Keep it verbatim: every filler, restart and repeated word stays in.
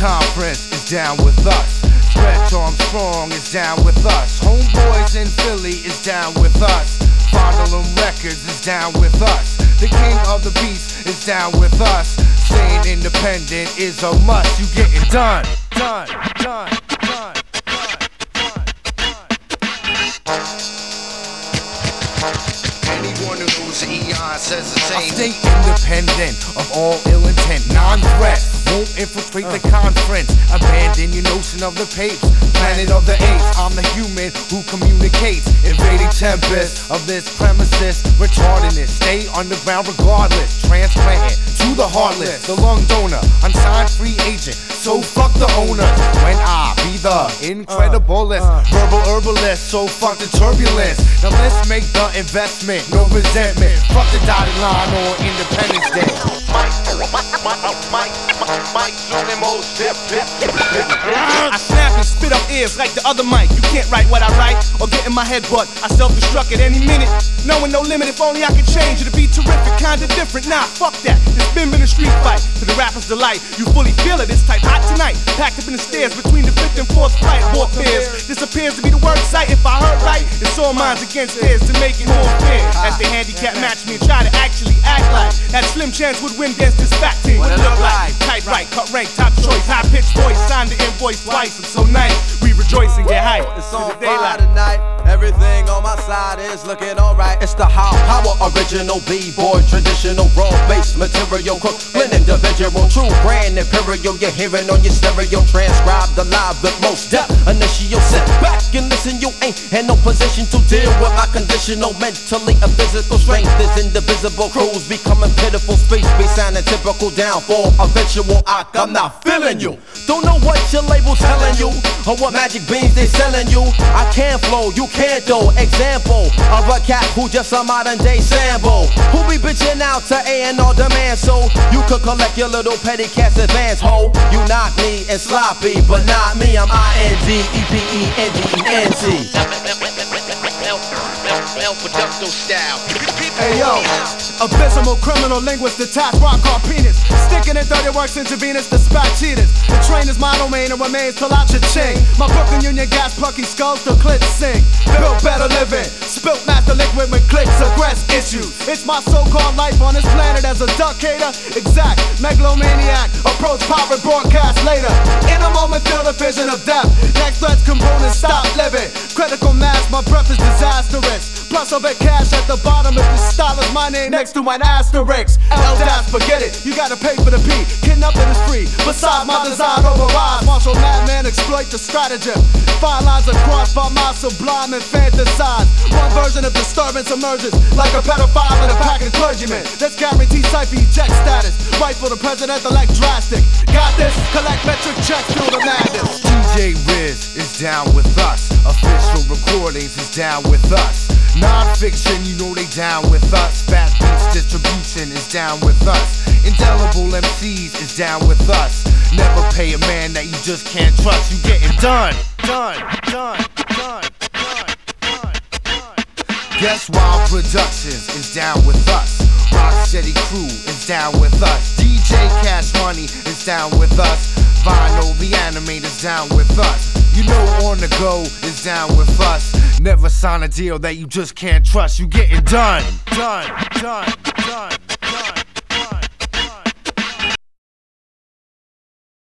Conference is down with us. Stretch Armstrong is down with us. Homeboys in Philly is down with us. Fondle 'em Records is down with us. The king of the beats is down with us. Staying independent is a must. You getting done, done, done, done, done, done. Anyone who knows Eon says the same. I stay independent of all ill intent, non-threat. Won't infiltrate uh. the conference. Abandon your notion of the papes. Planet of the apes. I'm the human who communicates. Invading tempest of this premises. Retardedness. Stay underground regardless. Transplanting to the heartless. The lung donor. Unsigned free agent. So fuck the owner. When I be the incrediblest. Uh. Uh. Verbal herbalist. So fuck the turbulence. Now let's make the investment. No resentment. Fuck the dotted line on Independence Day. Mike, Mike, Mike, Mike, Mike, I snap and spit up ears like the other mic. You can't write what I write or get in my head, but I self-destruct at any minute. Knowing no limit, if only I could change. It'd be terrific, kinda different. Nah, fuck that. It's been been a street fight to the rapper's delight. You fully feel it, it's type hot tonight. Packed up in the stairs between the fifth and fourth flight. Warfares. This appears to be the work site. If I heard right, it's all minds against theirs to make it more fair. As they handicap match me and try to actually act like that slim chance would win against this fat team. What it look like? Tight right, cut rank, top choice, high pitched voice, signed the invoice twice. I'm so nice, we rejoice and get hype. It's on fire tonight. Everything on my side is looking alright. It's the How Power original B-boy, traditional raw bass material, cook, blend individual, true brand imperial. You're hearing on your stereo, transcribed alive with most depth. Initial sit back and listen. You ain't in no position to deal with my conditional, mentally and physical strength is indivisible. Crews becoming pitiful, space be sounding typical. Downfall eventual. I'm not feeling you. Don't know what your label's telling you or what magic beans they selling you. I can't flow, you can't though. Example of a cat who just a modern day sample, who be bitching out to A and R demand so you could collect your little petty cash advance. Ho, you knock me and sloppy, but not me. I'm I N D E P E N D E N T. El Producto style. Hey yo, abysmal criminal linguist detached rock hard penis. Sticking in dirty works intravenous to spot cheaters. The train is my domain and remains till I cha-ching. My Brooklyn Union gas plucky skulls till clips sing. Built better living, spilt master liquid when clicks aggress issues. It's my so-called life on this planet as a duck hater. Exact, megalomaniac, approach power broadcast later. In a moment feel the vision of death. Next threats components stop living. Critical mass, my breath is disastrous. Plus I'll bet cash at the bottom if this style is my name next to an asterisk. L-Dash, forget it, you gotta pay for the P. Kidnapping is free, besides my design overrides. Martial madman exploit the stratagem. Fine lines are crossed by my sublime and fantasize. One version of disturbance emerges like a pedophile and a pack of clergymen. That's guaranteed cypher eject status. Rifle the president-elect drastic. Got this? Collect metric checks through the madness. D J Riz is down with us. Official recordings is down with us. Non-fiction, you know they down with us. Fat Beats Distribution is down with us. Indelible M Cs is down with us. Never pay a man that you just can't trust. You getting done, done, done, done, done, done, done. Guess Wild Productions is down with us. Rocksteady Crew is down with us. D J Cash Money is down with us. Vinyl Reanimator's down with us. You know On The Go is down with us. Never sign a deal that you just can't trust. You getting done, done, done, done.